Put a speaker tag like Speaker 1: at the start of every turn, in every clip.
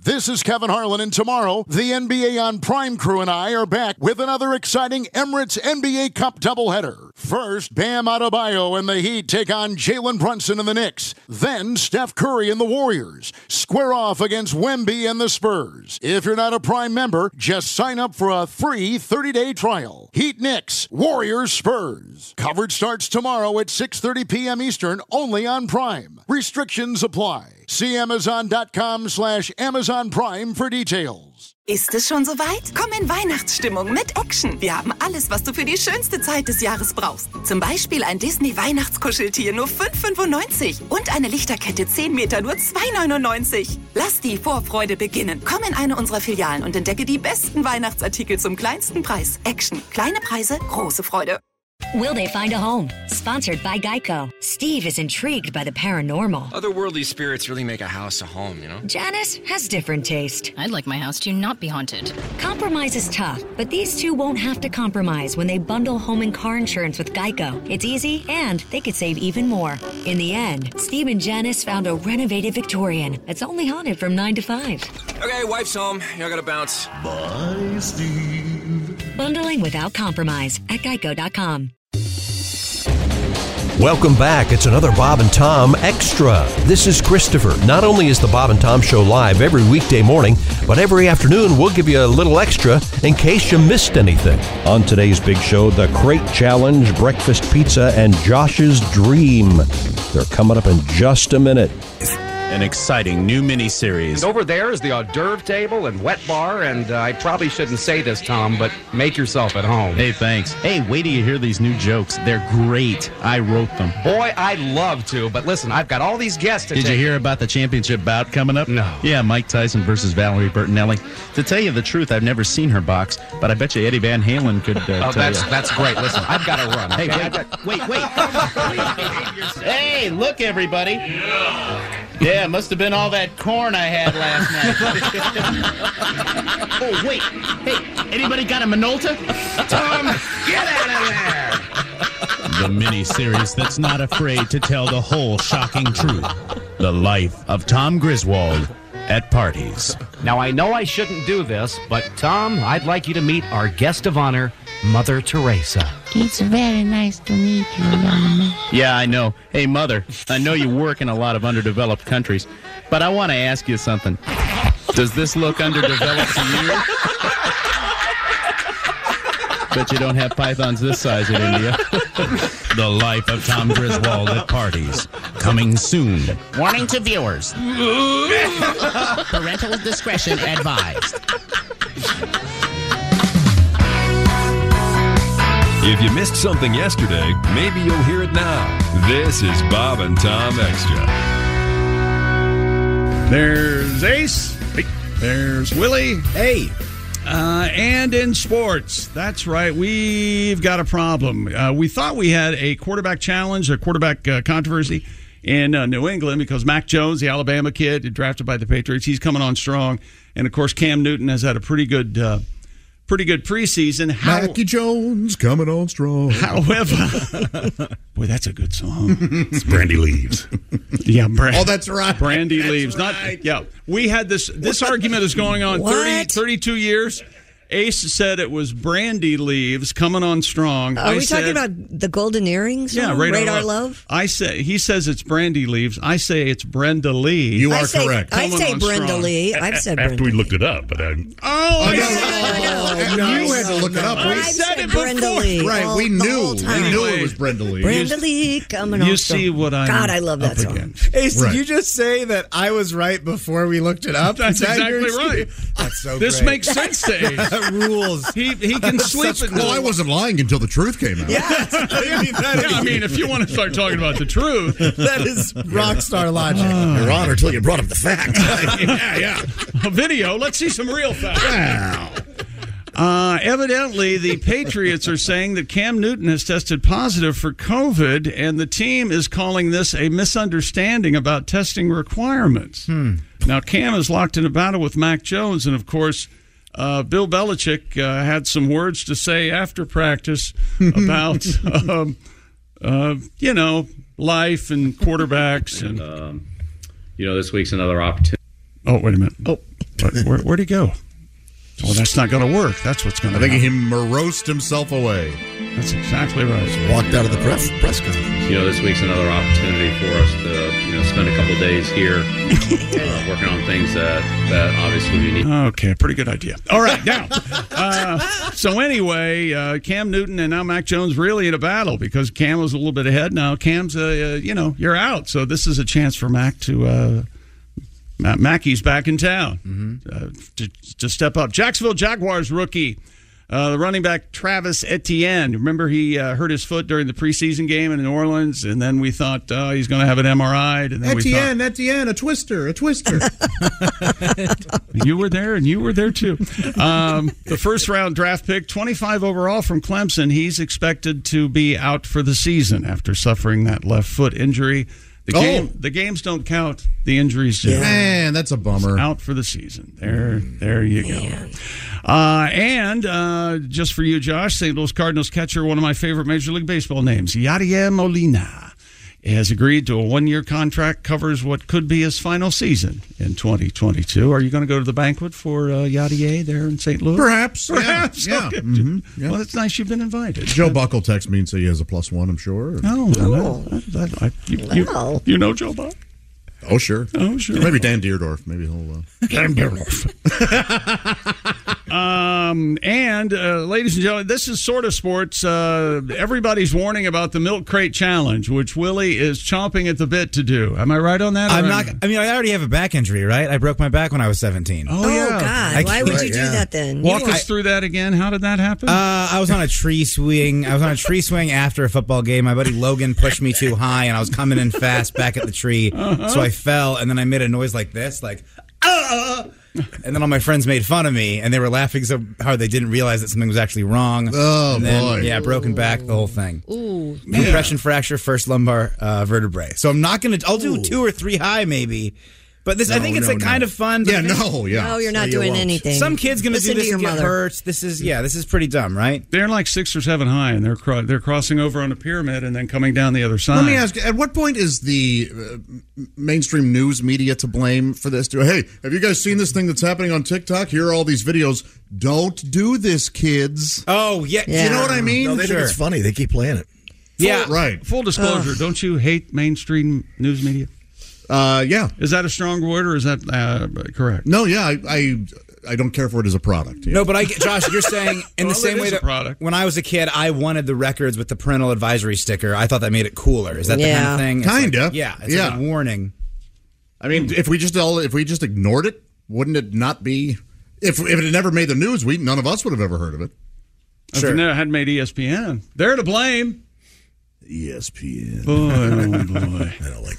Speaker 1: This is Kevin Harlan, and tomorrow, the NBA on Prime crew and I are back with another exciting Emirates NBA Cup doubleheader. First, Bam Adebayo and the Heat take on Jalen Brunson and the Knicks. Then, Steph Curry and the Warriors square off against Wemby and the Spurs. If you're not a Prime member, just sign up for a free 30-day trial. Heat Knicks, Warriors Spurs. Coverage starts tomorrow at 6:30 p.m. Eastern, only on Prime. Restrictions apply. See Amazon.com/Amazon Prime for details.
Speaker 2: Ist es schon soweit? Komm in Weihnachtsstimmung mit Action. Wir haben alles, was du für die schönste Zeit des Jahres brauchst. Zum Beispiel ein Disney-Weihnachtskuscheltier nur $5,95 und eine Lichterkette 10 Meter nur $2,99. Lass die Vorfreude beginnen. Komm in eine unserer Filialen und entdecke die besten Weihnachtsartikel zum kleinsten Preis. Action. Kleine Preise, große Freude.
Speaker 3: Will they find a home? Sponsored by Geico. Steve is intrigued by the paranormal.
Speaker 4: Otherworldly spirits really make a house a home, you know?
Speaker 3: Janice has different taste.
Speaker 5: I'd like my house to not be haunted.
Speaker 3: Compromise is tough, but these two won't have to compromise when they bundle home and car insurance with Geico. It's easy, and they could save even more. In the end, Steve and Janice found a renovated Victorian that's only haunted from 9 to 5.
Speaker 4: Okay, wife's home. I gotta bounce.
Speaker 6: Bye, Steve.
Speaker 3: Bundling without compromise at Geico.com.
Speaker 7: Welcome back. It's another Bob and Tom Extra. This is Christopher. Not only is the Bob and Tom Show live every weekday morning, but every afternoon we'll give you a little extra in case you missed anything. On today's big show, the Crate Challenge, Breakfast Pizza, and Josh's Dream. They're coming up in just a minute.
Speaker 8: An exciting new mini-series.
Speaker 9: Over there is the hors d'oeuvre table and wet bar, and I probably shouldn't say this, Tom, but make yourself at home.
Speaker 8: Hey, thanks. Hey, wait till you hear these new jokes. They're great. I wrote them.
Speaker 9: Boy, I'd love to, but listen, I've got all these guests to
Speaker 8: Did you hear about the championship bout coming up?
Speaker 9: No.
Speaker 8: Yeah, Mike Tyson versus Valerie Bertinelli. To tell you the truth, I've never seen her box, but I bet you Eddie Van Halen could tell you.
Speaker 9: That's great. Listen, I've got to run.
Speaker 8: Hey,
Speaker 9: okay?
Speaker 8: wait. Hey, look, everybody. Yeah, must have been all that corn I had last night. Oh, wait. Hey, anybody got a Minolta?
Speaker 9: Tom, get out of there!
Speaker 8: The mini-series that's not afraid to tell the whole shocking truth. The life of Tom Griswold at parties.
Speaker 9: Now, I know I shouldn't do this, but Tom, I'd like you to meet our guest of honor, Mother Teresa.
Speaker 10: It's very nice to meet you, young man.
Speaker 8: Yeah, I know. Hey, Mother, I know you work in a lot of underdeveloped countries, but I want to ask you something. Does this look underdeveloped to you? Bet you don't have pythons this size in India. The life of Tom Griswold at parties. Coming soon.
Speaker 11: Warning to viewers. Parental discretion advised.
Speaker 12: If you missed something yesterday, maybe you'll hear it now. This is Bob and Tom Extra.
Speaker 13: There's Ace. Hey. There's Willie.
Speaker 14: Hey.
Speaker 13: And in sports, that's right, we've got a problem. We thought we had a quarterback challenge, a quarterback controversy in New England because Mac Jones, the Alabama kid, drafted by the Patriots, he's coming on strong. And, of course, Cam Newton has had a pretty good preseason.
Speaker 14: Mackie Jones coming on strong.
Speaker 13: However, boy, that's a good song.
Speaker 14: It's Brandy Leaves.
Speaker 13: Yeah,
Speaker 14: oh, that's right.
Speaker 13: Brandy
Speaker 14: that's
Speaker 13: Leaves.
Speaker 14: Right.
Speaker 13: We had this argument is going on 32 years. Ace said it was Brandy Leaves coming on strong.
Speaker 15: Are we talking about the golden earrings?
Speaker 13: Yeah,
Speaker 15: Radar Love.
Speaker 13: He says it's Brandy Leaves. I say it's Brenda Lee.
Speaker 14: You are correct.
Speaker 15: I say Brenda Lee. I've said
Speaker 14: Brenda.
Speaker 15: After
Speaker 14: we looked it up, but
Speaker 13: no,
Speaker 14: you had to look it up.
Speaker 13: We said it
Speaker 15: Brenda
Speaker 13: before.
Speaker 15: Lee.
Speaker 14: Right, we knew it was Brenda Lee.
Speaker 15: Brenda Lee coming on.
Speaker 13: You see what I?
Speaker 15: God, I love that song.
Speaker 16: Hey, did you just say that I was right before we looked it up?
Speaker 13: That's exactly right.
Speaker 16: That's so
Speaker 13: This
Speaker 16: great.
Speaker 13: makes sense to Ace.
Speaker 16: That rules.
Speaker 13: He can sleep at night.
Speaker 14: Well, I wasn't lying until the truth came out.
Speaker 13: I mean, if you want to start talking about the truth,
Speaker 16: that is rock star logic.
Speaker 14: Your Honor, until you brought up the fact. yeah.
Speaker 13: A video. Let's see some real facts.
Speaker 14: Wow.
Speaker 13: Evidently, the Patriots are saying that Cam Newton has tested positive for COVID, and the team is calling this a misunderstanding about testing requirements. Now, Cam is locked in a battle with Mac Jones, and, of course, Bill Belichick had some words to say after practice about, life and quarterbacks. And
Speaker 17: this week's another opportunity.
Speaker 13: Oh, wait a minute.
Speaker 14: Oh,
Speaker 13: But where'd he go? Well, that's not going to work. That's what's going to happen.
Speaker 14: I think he morosed himself away.
Speaker 13: That's exactly right.
Speaker 14: Just walked out of the press conference.
Speaker 17: This week's another opportunity for us to, spend a couple days here working on things that obviously we need.
Speaker 13: Okay, pretty good idea. All right, now, so anyway, Cam Newton and now Mac Jones really in a battle because Cam was a little bit ahead. Now Cam's, you're out. So this is a chance for Mac to... Mackey's back in town to step up. Jacksonville Jaguars rookie, the running back Travis Etienne. Remember he hurt his foot during the preseason game in New Orleans, and then we thought he's going to have an MRI. And then
Speaker 14: Etienne, a twister.
Speaker 13: You were there, and you were there too. The first-round draft pick, 25 overall from Clemson. He's expected to be out for the season after suffering that left foot injury. The games don't count. The injuries do.
Speaker 14: Man, that's a bummer.
Speaker 13: Out for the season. There you go. And just for you, Josh, St. Louis Cardinals catcher, one of my favorite Major League Baseball names, Yadier Molina, has agreed to a one-year contract, covers what could be his final season in 2022. Are you going to go to the banquet for Yadier there in St. Louis?
Speaker 14: Perhaps.
Speaker 13: Yeah.
Speaker 14: Okay.
Speaker 13: Mm-hmm. Yeah. Well, it's nice you've been invited.
Speaker 14: Joe Buck will text me and say he has a +1, I'm sure.
Speaker 13: You know Joe Buck?
Speaker 14: Oh, sure. Maybe Dan Deerdorf. Maybe he'll...
Speaker 13: Dan Deerdorf. Ladies and gentlemen, this is sort of sports. Everybody's warning about the Milk Crate Challenge, which Willie is chomping at the bit to do. Am I right on that?
Speaker 18: I'm not. I mean, I already have a back injury, right? I broke my back when I was 17.
Speaker 15: Oh God! Why would you do that then?
Speaker 13: Walk us through that again. How did that happen?
Speaker 18: I was on a tree swing. After a football game. My buddy Logan pushed me too high, and I was coming in fast back at the tree, so I fell, and then I made a noise like this, like. And then all my friends made fun of me, and they were laughing so hard they didn't realize that something was actually wrong.
Speaker 14: Oh,
Speaker 18: and then,
Speaker 14: boy.
Speaker 18: Yeah, broken back, the whole thing.
Speaker 15: Ooh.
Speaker 18: Compression fracture, first lumbar vertebrae. So I'm not going to... I'll do 2 or 3 high, maybe. But I think it's kind of fun.
Speaker 14: Yeah,
Speaker 15: No, you're not doing anything.
Speaker 18: Some kid's going to do this and get hurt. This is pretty dumb, right?
Speaker 13: They're like 6 or 7 high, and they're crossing over on a pyramid and then coming down the other side.
Speaker 14: Let me ask, at what point is the mainstream news media to blame for this? Hey, have you guys seen this thing that's happening on TikTok? Here are all these videos. Don't do this, kids.
Speaker 18: Oh, yeah.
Speaker 14: You know what I mean?
Speaker 19: No, they think it's funny. They keep playing it.
Speaker 14: Right.
Speaker 13: Full disclosure, don't you hate mainstream news media?
Speaker 14: Yeah.
Speaker 13: Is that a strong word, or is that correct?
Speaker 14: No, yeah, I don't care for it as a product. Yeah.
Speaker 18: No, but Josh, you're saying in the same way that when I was a kid, I wanted the records with the parental advisory sticker. I thought that made it cooler. Is that the kind of thing?
Speaker 14: Kinda.
Speaker 18: It's like a warning.
Speaker 14: I mean, if we just ignored it, wouldn't it not be? If it had never made the news, none of us would have ever heard of it.
Speaker 13: If it hadn't made ESPN, they're to blame.
Speaker 19: ESPN.
Speaker 13: Boy, oh boy.
Speaker 19: I don't like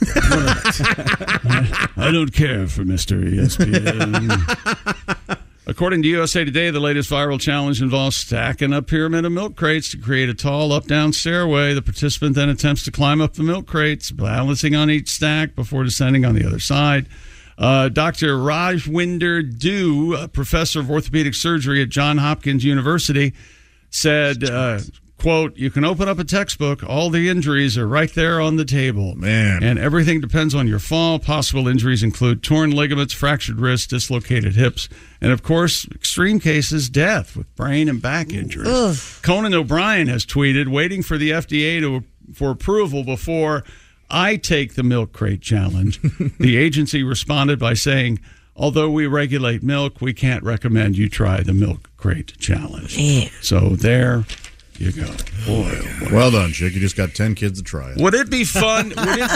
Speaker 19: that.
Speaker 13: I don't care for Mr. ESPN. According to USA Today, the latest viral challenge involves stacking a pyramid of milk crates to create a tall up-down stairway. The participant then attempts to climb up the milk crates, balancing on each stack before descending on the other side. Dr. Rajwinder Dew, a professor of orthopedic surgery at Johns Hopkins University, said... quote, you can open up a textbook. All the injuries are right there on the table.
Speaker 14: Man.
Speaker 13: And everything depends on your fall. Possible injuries include torn ligaments, fractured wrists, dislocated hips, and, of course, extreme cases, death with brain and back injuries.
Speaker 15: Ugh.
Speaker 13: Conan O'Brien has tweeted, waiting for the FDA for approval before I take the milk crate challenge. The agency responded by saying, although we regulate milk, we can't recommend you try the milk crate challenge.
Speaker 15: Yeah.
Speaker 13: So there... you go. Boy, oh boy.
Speaker 14: Well done, Chick. You just got 10 kids to try it.
Speaker 13: Would it be fun? Would it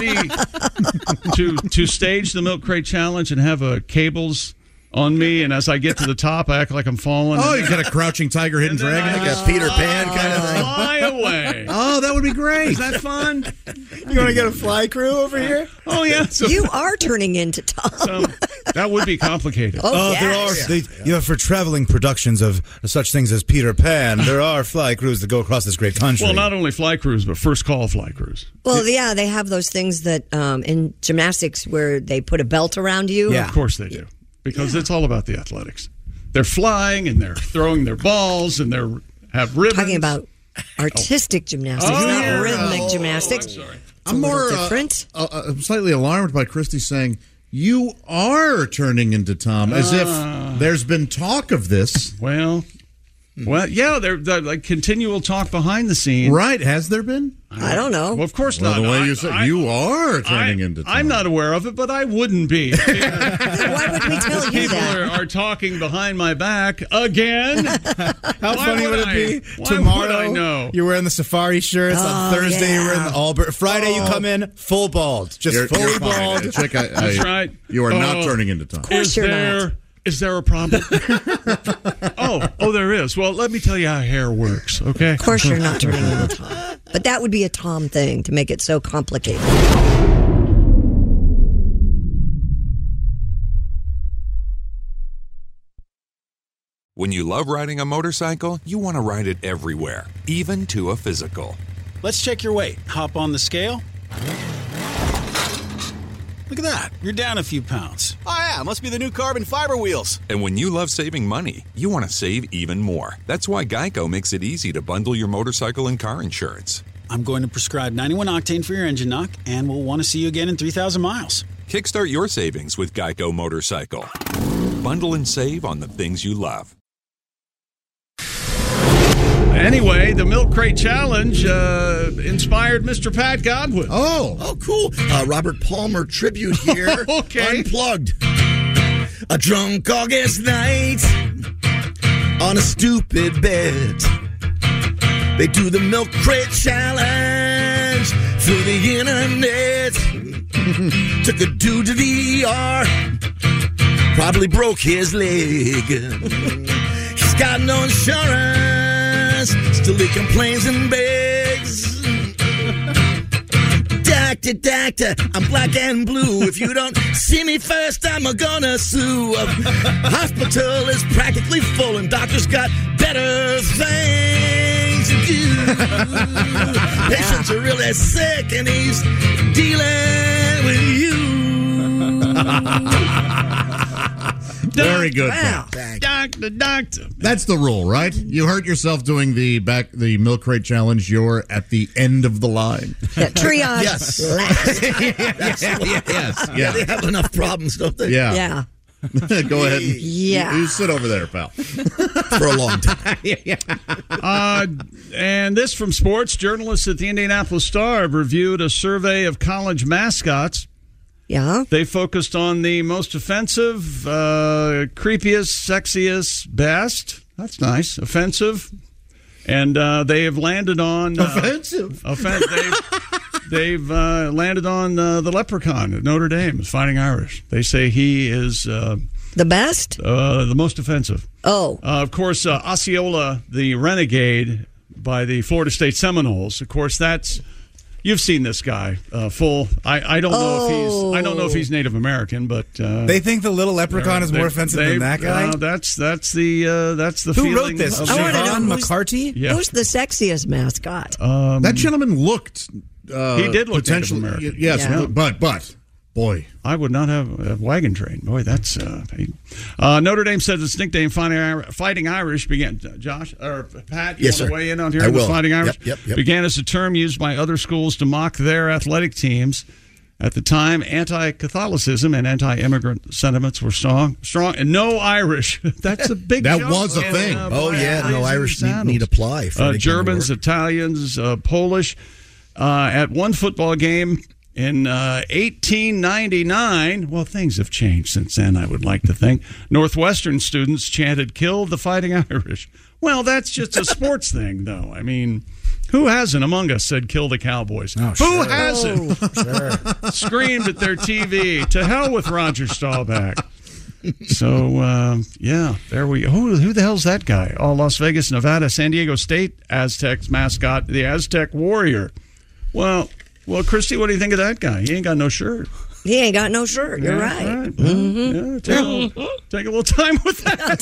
Speaker 13: be to stage the milk crate challenge and have cables on me, and as I get to the top, I act like I'm falling?
Speaker 14: Oh, you got a crouching tiger, hidden dragon,
Speaker 19: like a Peter Pan kind of thing.
Speaker 13: Fly away.
Speaker 14: Oh, that would be great.
Speaker 13: Is that fun?
Speaker 16: You want to get a fly crew over here?
Speaker 13: Oh yeah. So,
Speaker 15: you are turning into Tom.
Speaker 13: So that would be complicated.
Speaker 18: There are for traveling productions of such things as Peter Pan. There are fly crews that go across this great country.
Speaker 13: Well, not only fly crews, but first call fly crews.
Speaker 15: Well, yeah, they have those things that in gymnastics where they put a belt around you.
Speaker 13: Yeah, of course they do, because it's all about the athletics. They're flying and they're throwing their balls and they have ribbons.
Speaker 15: Talking about artistic gymnastics, not rhythmic gymnastics.
Speaker 13: I'm sorry.
Speaker 14: I'm more
Speaker 15: different.
Speaker 14: I'm slightly alarmed by Christy saying You are turning into Tom, as if there's been talk of this.
Speaker 13: Well, yeah, there's like continual talk behind the scenes.
Speaker 14: Right, has there been?
Speaker 15: I don't know.
Speaker 13: Well, of course
Speaker 14: Well,
Speaker 13: not.
Speaker 14: the way you said, you are turning into Tom.
Speaker 13: I'm not aware of it, but I wouldn't be.
Speaker 15: Why would we tell you
Speaker 13: People
Speaker 15: that?
Speaker 13: are talking behind my back again.
Speaker 18: How funny would it be?
Speaker 13: Why
Speaker 18: Tomorrow,
Speaker 13: would I know?
Speaker 18: you're wearing the safari shirts. On Thursday, you're wearing the Allbirds. Friday, you come in full bald. Just
Speaker 14: You're
Speaker 18: fully
Speaker 14: fine.
Speaker 18: bald.
Speaker 14: Chick,
Speaker 13: That's right.
Speaker 14: You are not turning into Tom.
Speaker 13: Is there a problem? oh, there is. Well, let me tell you how hair works, okay?
Speaker 15: Of course you're not turning into Tom. But that would be a Tom thing to make it so complicated.
Speaker 20: When you love riding a motorcycle, you want to ride it everywhere, even to a physical.
Speaker 21: Let's check your weight. Hop on the scale. Look at that. You're down a few pounds.
Speaker 22: Oh, yeah. Must be the new carbon fiber wheels.
Speaker 20: And when you love saving money, you want to save even more. That's why Geico makes it easy to bundle your motorcycle and car insurance.
Speaker 21: I'm going to prescribe 91 octane for your engine knock, and we'll want to see you again in 3,000 miles.
Speaker 20: Kickstart your savings with Geico Motorcycle. Bundle and save on the things you love.
Speaker 13: Anyway, the Milk Crate Challenge inspired Mr. Pat Godwin.
Speaker 19: Oh, cool. Robert Palmer tribute here.
Speaker 13: Okay.
Speaker 19: Unplugged. A drunk August night on a stupid bed. They do the Milk Crate Challenge through the internet. Took a dude to the ER. Probably broke his leg. He's got no insurance. Still he complains and begs. Doctor, I'm black and blue. If you don't see me first, I'm gonna sue. Hospital is practically full and doctors got better things to do. Patients are really sick and he's dealing with you.
Speaker 14: Very good.
Speaker 15: Wow.
Speaker 13: Doctor.
Speaker 14: That's the rule, right? You hurt yourself doing the Milk Crate Challenge, you're at the end of the line.
Speaker 15: Yeah, triage.
Speaker 19: Yes.
Speaker 14: Yes.
Speaker 19: Yeah, they have enough problems, don't they?
Speaker 15: Yeah.
Speaker 14: Go ahead.
Speaker 15: Yeah.
Speaker 14: You sit over there, pal.
Speaker 19: For a long time.
Speaker 13: And this from sports. Journalists at the Indianapolis Star have reviewed a survey of college mascots.
Speaker 15: Yeah.
Speaker 13: They focused on the most offensive, creepiest, sexiest, best. That's nice. Offensive. And they have landed on...
Speaker 14: offensive?
Speaker 13: They've landed on the leprechaun at Notre Dame, Fighting Irish. They say he is...
Speaker 15: the best?
Speaker 13: The most offensive.
Speaker 15: Oh.
Speaker 13: Of course, Osceola, the renegade by the Florida State Seminoles. Of course, that's... You've seen this guy full. I don't know if he's Native American, but
Speaker 18: they think the little leprechaun is more offensive than that guy.
Speaker 13: That's the
Speaker 18: Who
Speaker 13: feeling.
Speaker 18: wrote this? Siobhan McCarty.
Speaker 13: Yeah.
Speaker 15: Who's the sexiest mascot?
Speaker 14: That gentleman looked.
Speaker 13: He did look
Speaker 14: potentially
Speaker 13: Native American.
Speaker 14: Yes,
Speaker 13: Yeah.
Speaker 14: but boy,
Speaker 13: I would not have a wagon train. Boy, that's Notre Dame says its nickname Fighting Irish began. Josh or Pat, you
Speaker 19: Yes,
Speaker 13: want
Speaker 19: sir.
Speaker 13: to weigh in on here?
Speaker 19: I
Speaker 13: with
Speaker 19: will.
Speaker 13: Fighting Irish
Speaker 19: Yep.
Speaker 13: began as a term used by other schools to mock their athletic teams. At the time, anti-Catholicism and anti-immigrant sentiments were strong, and no Irish. That's a big.
Speaker 14: That
Speaker 13: jump
Speaker 14: was a
Speaker 13: in,
Speaker 14: thing.
Speaker 19: Oh, yeah. No Irish
Speaker 13: sandals.
Speaker 19: need apply. For any kind of
Speaker 13: Germans,
Speaker 19: work.
Speaker 13: Italians, Polish. At one football game in 1899, well, things have changed since then, I would like to think. Northwestern students chanted, "Kill the Fighting Irish." Well, that's just a sports thing, though. I mean, who hasn't among us said, "Kill the Cowboys"?
Speaker 18: Oh,
Speaker 13: Who
Speaker 18: sure.
Speaker 13: hasn't
Speaker 18: Sure.
Speaker 13: screamed at their TV, "To hell with Roger Staubach"? So, yeah, there we go. Who the hell's that guy? Oh, Las Vegas, Nevada, San Diego State Aztecs mascot, the Aztec Warrior. Well, Christy, what do you think of that guy? He ain't got no shirt.
Speaker 15: He ain't got no shirt. You're right.
Speaker 13: Yeah, take a little time with that.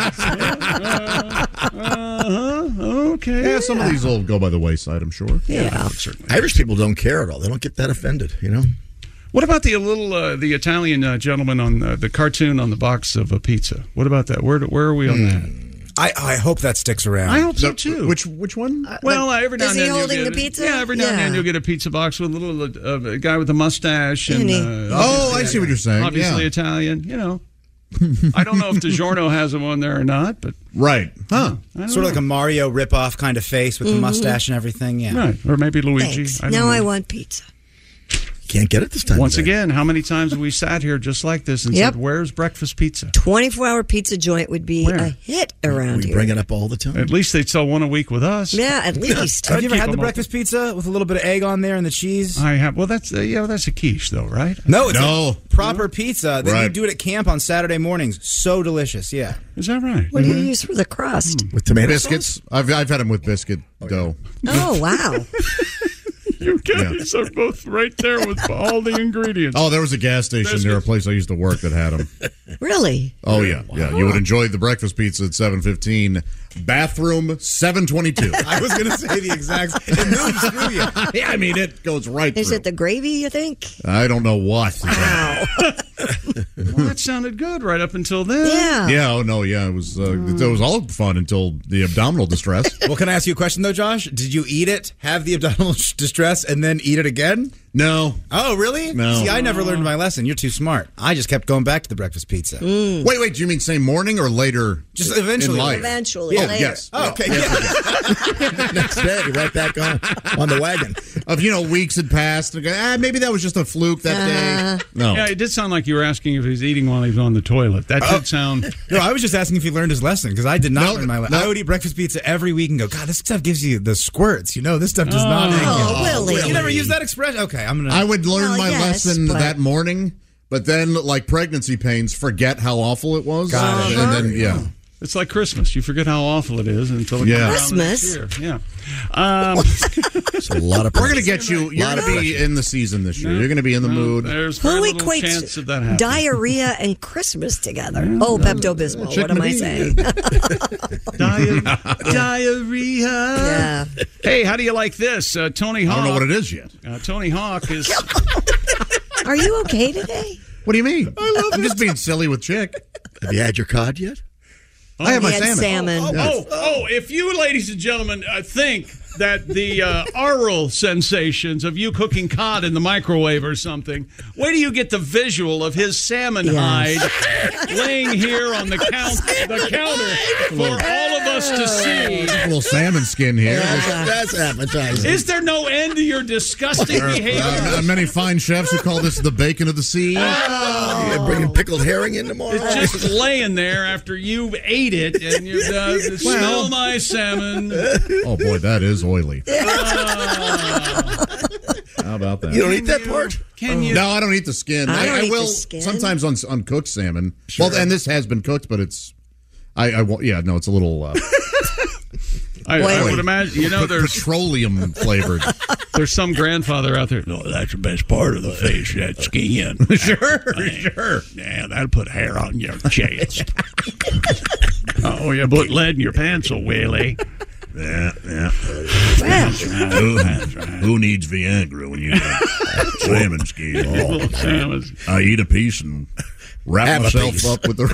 Speaker 13: Okay.
Speaker 14: Yeah, some of these will go by the wayside, I'm sure.
Speaker 15: Yeah.
Speaker 13: Certainly.
Speaker 19: Irish people don't care at all. They don't get that offended, you know?
Speaker 13: What about the the Italian gentleman on the cartoon on the box of a pizza? What about that? Where are we on that?
Speaker 18: I hope that sticks around.
Speaker 13: I hope so too.
Speaker 14: Which one?
Speaker 13: Well, every now
Speaker 15: Is
Speaker 13: and
Speaker 15: he
Speaker 13: then
Speaker 15: holding
Speaker 13: you'll
Speaker 15: the
Speaker 13: get
Speaker 15: pizza?
Speaker 13: Yeah, every now and then you'll get a pizza box with a little a guy with a mustache and
Speaker 14: I see what you're saying.
Speaker 13: obviously Italian. You know, I don't know if DiGiorno has him on there or not, but
Speaker 14: right,
Speaker 18: Sort of like a Mario ripoff kind of face with the mustache and everything. Yeah,
Speaker 13: right, or maybe Luigi.
Speaker 15: Thanks.
Speaker 13: I don't
Speaker 15: Now
Speaker 13: know.
Speaker 15: I want pizza.
Speaker 1: Can't get it this time.
Speaker 13: Once again, how many times have we sat here just like this and
Speaker 15: Yep.
Speaker 13: said, "Where's breakfast pizza?"
Speaker 15: 24-hour pizza joint would be a hit around here.
Speaker 1: bring it up all the time.
Speaker 13: At least they'd sell one a week with us.
Speaker 15: Yeah, at least.
Speaker 18: Have you ever
Speaker 13: keep
Speaker 18: had the
Speaker 13: them
Speaker 18: breakfast pizza with a little bit of egg on there and the cheese?
Speaker 13: I have. Well, that's that's a quiche, though, right?
Speaker 18: No, it's a proper pizza. Then you
Speaker 14: Right.
Speaker 18: do it at camp on Saturday mornings. So delicious. Yeah.
Speaker 13: Is that right?
Speaker 15: What do you use for the crust?
Speaker 1: With tomato
Speaker 14: biscuits.
Speaker 1: sauce?
Speaker 14: I've had them with biscuit dough.
Speaker 15: Oh, wow.
Speaker 13: You guys are both right there with all the ingredients.
Speaker 14: Oh, there was a gas station near a place I used to work that had them.
Speaker 15: Really?
Speaker 14: Oh yeah, yeah. You would enjoy the breakfast pizza at 7:15. Bathroom 7:22.
Speaker 18: I was going to say the exact. It moves through you.
Speaker 14: Yeah, I mean it goes right
Speaker 15: Is
Speaker 14: through.
Speaker 15: it the gravy, you think?
Speaker 14: I don't know what.
Speaker 15: Wow.
Speaker 13: Well, that sounded good right up until then.
Speaker 15: Yeah.
Speaker 14: Yeah. Oh no. Yeah. It was all fun until the abdominal distress.
Speaker 18: Well, can I ask you a question though, Josh? Did you eat it, have the abdominal distress, and then eat it again?
Speaker 14: No.
Speaker 18: Oh, really?
Speaker 14: No.
Speaker 18: See, I never learned my lesson. You're too smart. I just kept going back to the breakfast pizza.
Speaker 14: Wait. Do you mean same morning or later?
Speaker 18: Just eventually.
Speaker 14: In life?
Speaker 15: Eventually.
Speaker 14: Oh,
Speaker 15: Later.
Speaker 14: yes.
Speaker 18: Oh, okay.
Speaker 1: Next day, right back on the wagon.
Speaker 14: Of weeks had passed. And go, maybe that was just a fluke that day. No.
Speaker 13: Yeah, it did sound like you were asking if he was eating while he was on the toilet. That did sound.
Speaker 18: No, I was just asking if he learned his lesson because I did not learn my lesson.
Speaker 14: no.
Speaker 18: I would eat breakfast pizza every week and go, God, this stuff gives you the squirts. This stuff does not.
Speaker 15: Willie.
Speaker 18: You never use that expression? Okay, I'm gonna.
Speaker 14: I would learn
Speaker 15: Well,
Speaker 14: my
Speaker 15: yes,
Speaker 14: lesson
Speaker 15: but-
Speaker 14: that morning, but then, like pregnancy pains, forget how awful it was.
Speaker 18: Got it.
Speaker 14: And then, yeah.
Speaker 13: It's like Christmas. You forget how awful it is until it
Speaker 14: Yeah.
Speaker 13: comes around the next
Speaker 15: Christmas?
Speaker 13: year. Yeah.
Speaker 1: It's a lot of
Speaker 14: We're going to get you. You're
Speaker 1: Lot
Speaker 14: going
Speaker 1: of
Speaker 14: to be in the season this year. You're going to be in the mood.
Speaker 13: There's very
Speaker 15: Who
Speaker 13: little chance of that
Speaker 15: equates
Speaker 13: happening.
Speaker 15: diarrhea and Christmas together? Oh, Pepto-Bismol. What am I saying?
Speaker 13: Diarrhea.
Speaker 15: Yeah.
Speaker 13: Hey, how do you like this? Tony Hawk.
Speaker 14: I don't know what it is yet.
Speaker 13: Tony Hawk is.
Speaker 15: Are you okay today?
Speaker 14: What do you mean? I'm just being silly with Chick.
Speaker 1: Have you had your cod yet?
Speaker 14: I have my
Speaker 15: He had salmon.
Speaker 13: If you, ladies and gentlemen, think that the oral sensations of you cooking cod in the microwave or something, where do you get the visual of his salmon hide laying here on the counter for all of us to see?
Speaker 14: A little salmon skin here.
Speaker 1: That's appetizing.
Speaker 13: Is there no end to your disgusting behavior?
Speaker 14: Many fine chefs who call this the bacon of the sea.
Speaker 1: You're bringing pickled herring in tomorrow?
Speaker 13: It's just laying there after you've ate it and you smell my salmon.
Speaker 14: Oh boy, that is oily. How about that?
Speaker 1: You don't eat that part?
Speaker 13: Can you?
Speaker 14: No, I don't eat the skin.
Speaker 15: I don't eat
Speaker 14: will
Speaker 15: the skin.
Speaker 14: sometimes on cooked salmon. Sure. Well, and this has been cooked, but it's I won't. Yeah, no, it's a little.
Speaker 13: I would imagine, there's
Speaker 14: petroleum flavored.
Speaker 13: There's some grandfather out there. No, that's the best part of the fish, that skin.
Speaker 14: Sure.
Speaker 13: Yeah, that'll put hair on your chest. Oh, you put lead in your pencil, Willie.
Speaker 14: Yeah.
Speaker 13: That's right.
Speaker 14: Who needs Viagra when you got salmon skin?
Speaker 13: Salmon.
Speaker 14: I eat a piece and wrap myself up with the.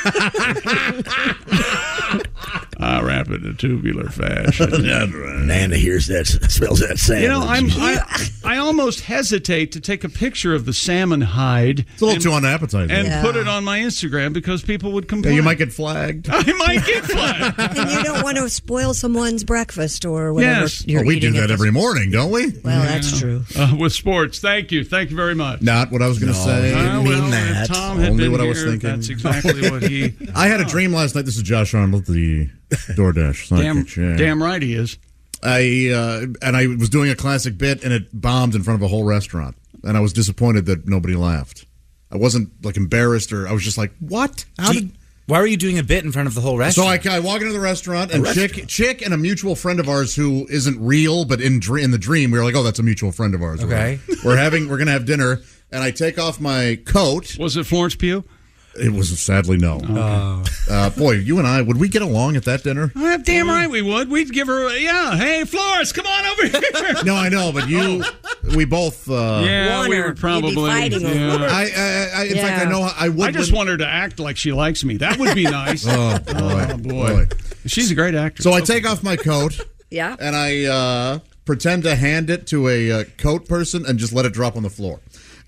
Speaker 13: I wrap it in a tubular fashion.
Speaker 14: That's right.
Speaker 1: Nana hears that, smells that salmon.
Speaker 13: I almost hesitate to take a picture of the salmon hide.
Speaker 14: It's a little too unappetizing.
Speaker 13: And put it on my Instagram because people would complain.
Speaker 14: Yeah, you might get flagged.
Speaker 13: I might get flagged.
Speaker 15: And you don't want to spoil someone's breakfast or whatever you're
Speaker 14: we
Speaker 15: eating.
Speaker 14: do that every morning, don't we?
Speaker 15: Well, that's true.
Speaker 13: With sports. Thank you very much.
Speaker 14: Not what I was going to say.
Speaker 13: If Tom had
Speaker 14: Only
Speaker 13: been
Speaker 14: what I was
Speaker 13: here,
Speaker 14: thinking.
Speaker 13: That's exactly what he.
Speaker 14: I had a dream last night. This is Josh Arnold, the DoorDash sidekick.
Speaker 13: Damn right he is.
Speaker 14: I was doing a classic bit and it bombed in front of a whole restaurant, and I was disappointed that nobody laughed. I wasn't embarrassed, or I was just like, "What?
Speaker 18: Why were you doing a bit in front of the whole restaurant?
Speaker 14: So I walk into the restaurant, and Chick and a mutual friend of ours who isn't real, but in the dream, we were like, "Oh, that's a mutual friend of ours."
Speaker 18: Okay,
Speaker 14: we're gonna have dinner, and I take off my coat.
Speaker 13: Was it Florence Pugh?
Speaker 14: It was sadly no. Boy, you and I, would we get along at that dinner?
Speaker 13: Damn right we would. We'd give her, hey, Flores, come on over here.
Speaker 14: No, I know, but we both.
Speaker 13: We would probably.
Speaker 15: You'd be fighting over her.
Speaker 14: In fact, I know I would.
Speaker 13: I just want her to act like she likes me. That would be nice.
Speaker 14: Oh, boy.
Speaker 13: She's a great actress.
Speaker 14: So I take off my coat.
Speaker 15: Yeah.
Speaker 14: And I pretend to hand it to a coat person and just let it drop on the floor.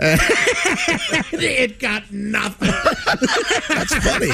Speaker 14: It got nothing.
Speaker 1: That's funny.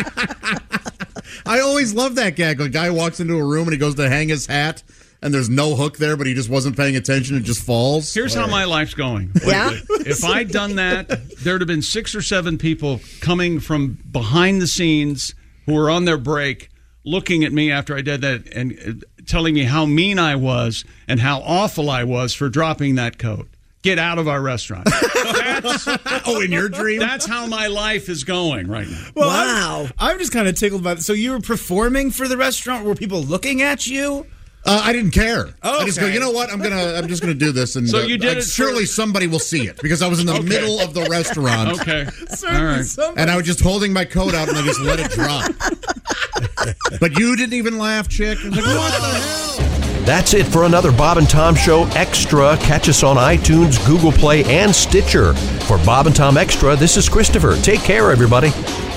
Speaker 14: I always love that gag. A guy walks into a room and he goes to hang his hat, and there's no hook there, but he just wasn't paying attention and just falls.
Speaker 13: Here's how my life's going.
Speaker 15: Yeah?
Speaker 13: If I'd done that, there'd have been 6 or 7 people coming from behind the scenes who were on their break looking at me after I did that and telling me how mean I was and how awful I was for dropping that coat. Get out of our restaurant.
Speaker 14: In your dream?
Speaker 13: That's how my life is going right now.
Speaker 18: Well,
Speaker 15: Wow.
Speaker 18: I'm just kind of tickled by it. So you were performing for the restaurant? Were people looking at you?
Speaker 14: I didn't care.
Speaker 18: Oh,
Speaker 14: I just go, you know what? I'm just gonna do this, and
Speaker 13: So you did it
Speaker 14: surely somebody will see it because I was in the middle of the restaurant.
Speaker 13: Okay.
Speaker 14: All right. And I was just holding my coat out, and I just let it drop. But you didn't even laugh, chick. I was like, what the hell?
Speaker 7: That's it for another Bob and Tom Show Extra. Catch us on iTunes, Google Play, and Stitcher. For Bob and Tom Extra, this is Christopher. Take care, everybody.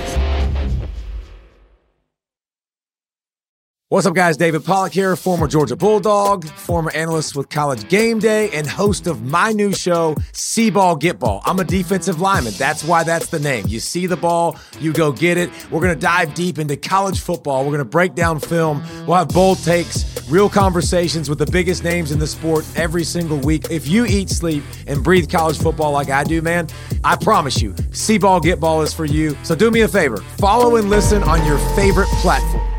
Speaker 2: What's up, guys? David Pollack here, former Georgia Bulldog, former analyst with College Game Day, and host of my new show, See Ball, Get Ball. I'm a defensive lineman. That's why that's the name. You see the ball, you go get it. We're going to dive deep into college football. We're going to break down film. We'll have bold takes, real conversations with the biggest names in the sport every single week. If you eat, sleep, and breathe college football like I do, man, I promise you, See Ball, Get Ball is for you. So do me a favor. Follow and listen on your favorite platform.